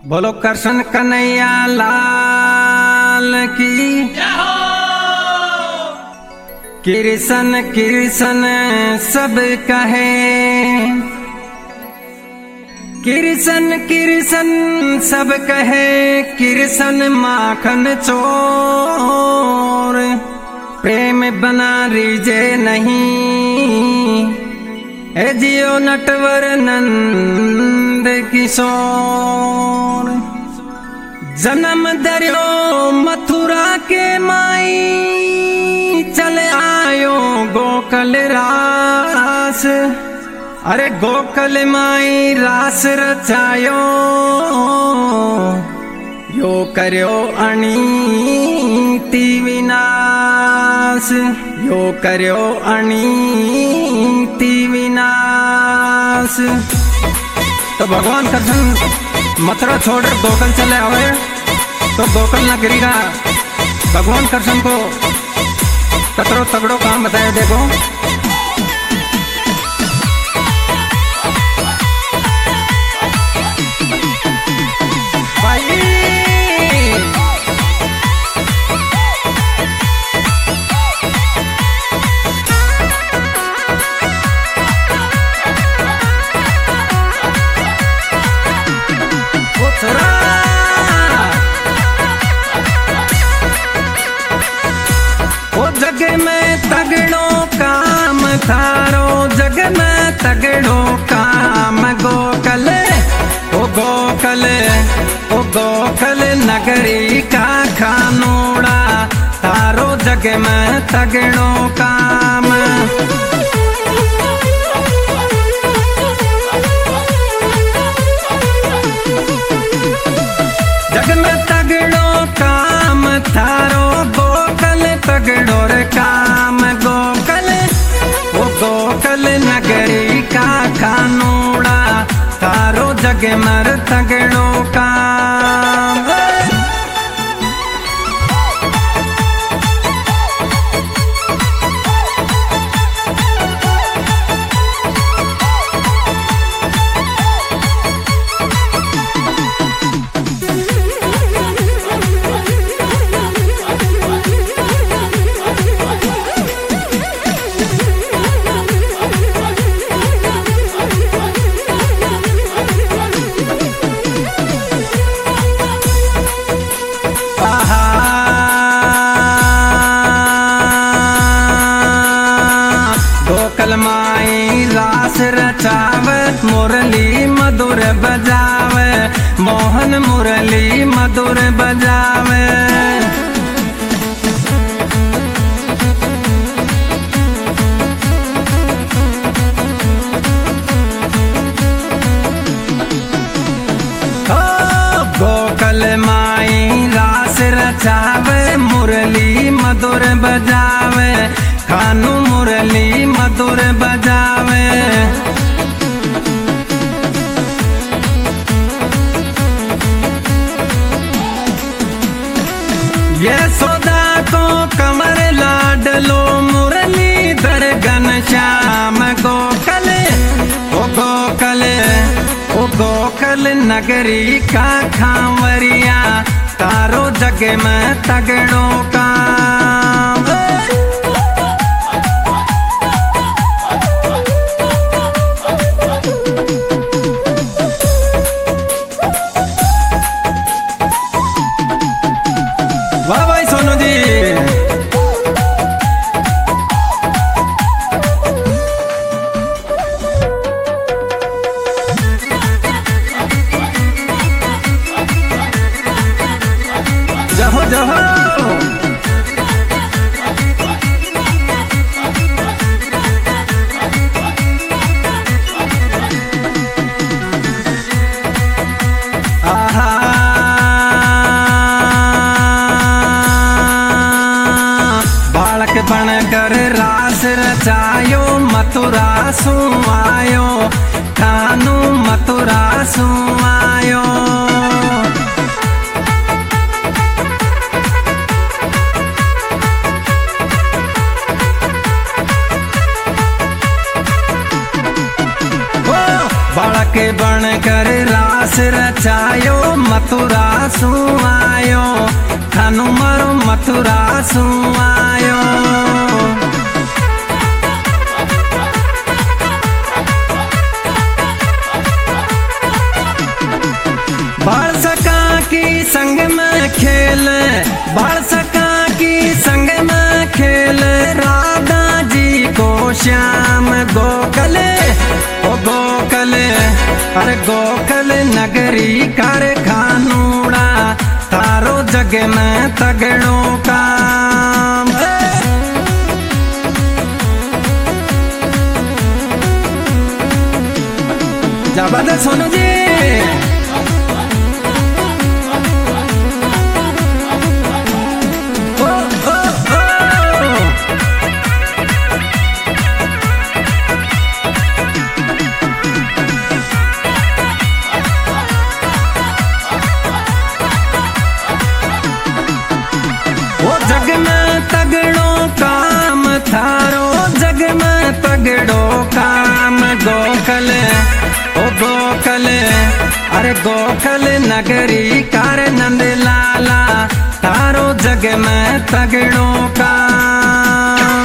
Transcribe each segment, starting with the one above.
बोलो कृष्ण कन्हैया लाल की। कृष्ण कृष्ण सब कहे, कृष्ण कृष्ण सब कहे, कृष्ण माखन चोर। प्रेम बना रीजे नहीं, ए जियो नटवर नंद किशोर। जन्म दरियो मथुरा के माई, चले आयो गोकल रास। अरे गोकल माई रास रचायो, यो कर्यो अनीति विनाश, यो कर्यो अनीति विनाश। तो भगवान कृष्ण मथुरा छोड़ गोकुल चले आवे, तो गोकुल नगरी का भगवान कृष्ण को कतरो तगड़ो काम बताया। देखो भाई, जग में तगड़ो काम थारो, जग में तगड़ो काम गोकल। ओ गोकल, ओ गोकल नगरी का खानोड़ा, थारो जग में तगड़ो काम। जग में तगड़ो काम थारो गोकल, तगड़ो रे काम गोकल। वो गोकल नगरी का खानोड़ा, तारो जग मर तगड़ो काम। गोकल माई रास रचावे, मुरली मधुर बजावे, मोहन मुरली मधुर बजावे। गोकल माई रास रचावे, मुरली मधुर बजावे, खानू मुरली मधुर बजावे। ये सोदा को कमर लाडलो, मुरली धर घनश्याम गोकल। ओ गोकल, ओ गोकल नगरी का खांवरिया, तारो जग में तगड़ो काम। वाह भाई सोनू जी, जहो जहो। बनकर रास रचायो, मथुरा सुआयो, कानू मथुरा सुआयो। बालक बनकर रास रचायो मथुरा सु आयो थानू मारो मथुरा सु आयो। बाल सका की संग में खेल बाल सका की संग में खेल राधा जी को श्याम गोकल ओ गोकल अरे गोकल नगरी कर खानूड़ा तारो जग में तगड़ों काम। जबरदस्त सोनू जी। जग में तगड़ो काम थारो जग में तगड़ो काम गोकल ओ गोकल अरे गोकल नगरी कर नंद लाला तारो जग में तगड़ो काम।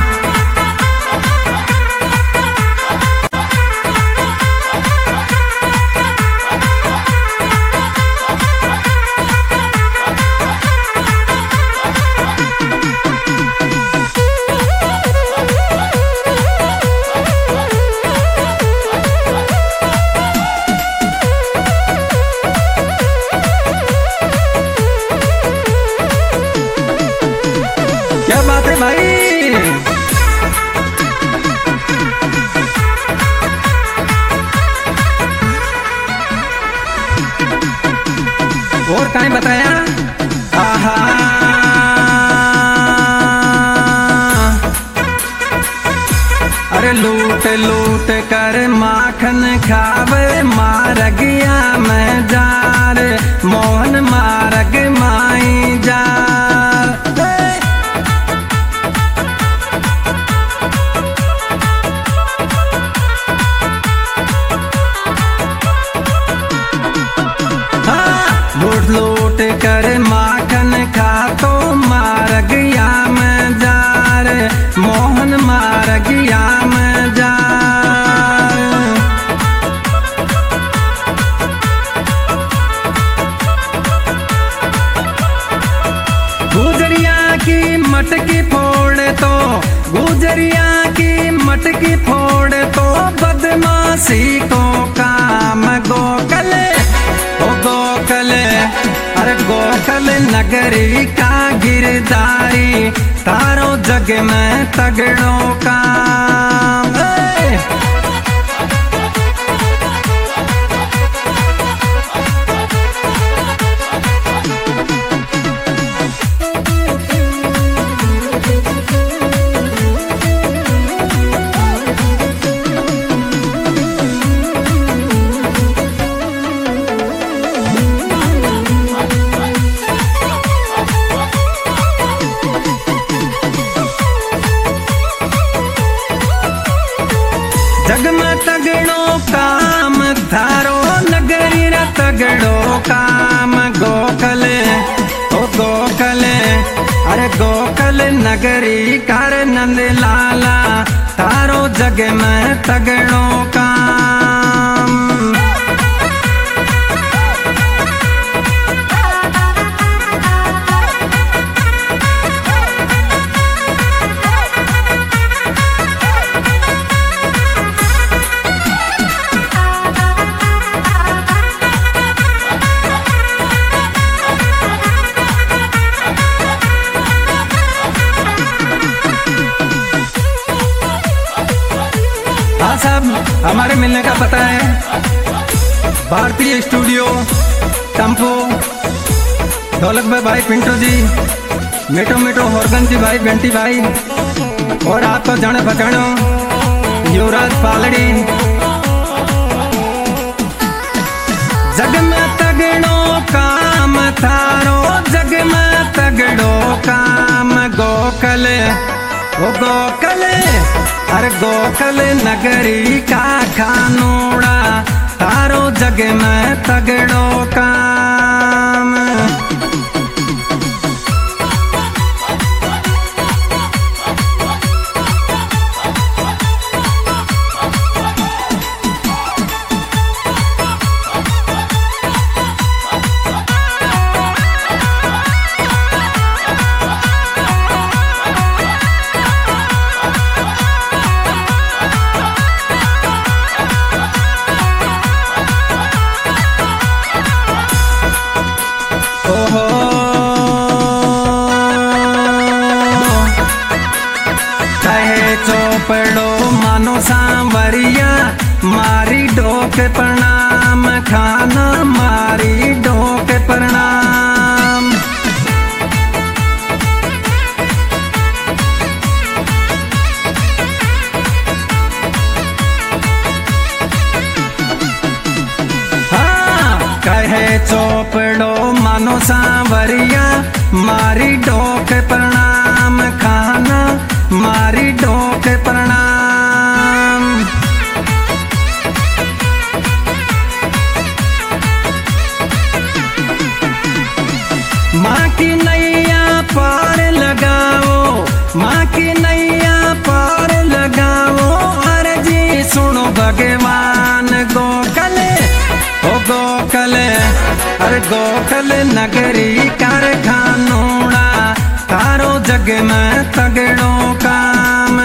क्या बात है भाई। और कहीं बताया आहा अरे लूट लूट कर माखन खावे मार गया मैं जार मोहन मारग माई जा। लूट लूट कर माखन खा तो मार गया मैं जार मोहन मार गया मैं जार। गुजरिया की मटकी फोड़ तो गुजरिया की मटकी फोड़ तो बदमाशी को काम गोकल ओ गोकल अरे गोकल नगरी का गिरदारी तारो जग में तगड़ों काम। जग में तगड़ो काम थारो नगरी रा तगड़ो काम गोकल ओ गोकल अरे गोकल नगरी कर नंद लाला तारो जग में तगड़ो काम। हाँ साहब हमारे मिलने का पता है भारतीय स्टूडियो टम्पो ढोलक भाई पिंटू जी मिठो मिठो होरगन जी भाई बेंटी भाई और आपको जाने पहचानो युवराज पालड़ी। जग में तगड़ो काम थारो जग में तगड़ो काम गोकल ओ गोकल अरे गोकल नगरी का खानोड़ा तारो जग में तगड़ो काम। कहे चौपड़ो मानो सांवरिया, मारी डोक प्रणाम खाना, मारी डोक प्रणाम। हाँ कहे चौपड़ो मानो सांवरिया, मारी डोक प्रणाम खाना, मारी डोक प्रणाम। माँ की नैया पार लगाओ, माँ की नैया पार लगाओ, अर्जी सुनो भगवान गोकल, ओ गोकल, अरे गोकल नगरी कारखानोड़ा, तारो जग में तगड़ो काम।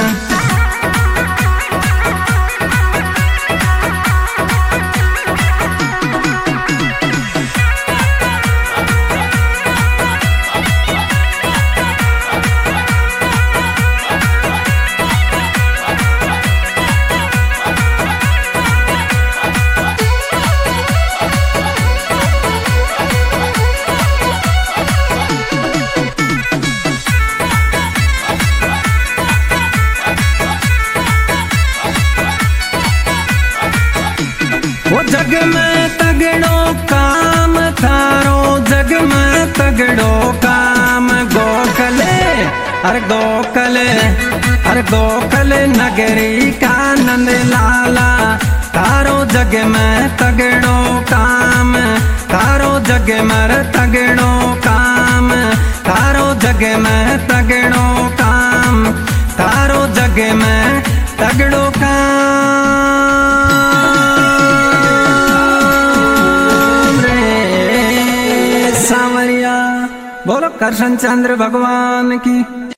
वो जग में तगड़ो काम थारो, जग में तगड़ो काम। गोकले अरे गोकले, अरे गोकल नगरी का नंद लाला, तारो जग में तगड़ो काम, तारो जग में तगड़ो काम, तारो जग में तगड़ो काम, तारो जग में तगड़ो काम। सांवरिया बोलो कृष्ण चंद्र भगवान की।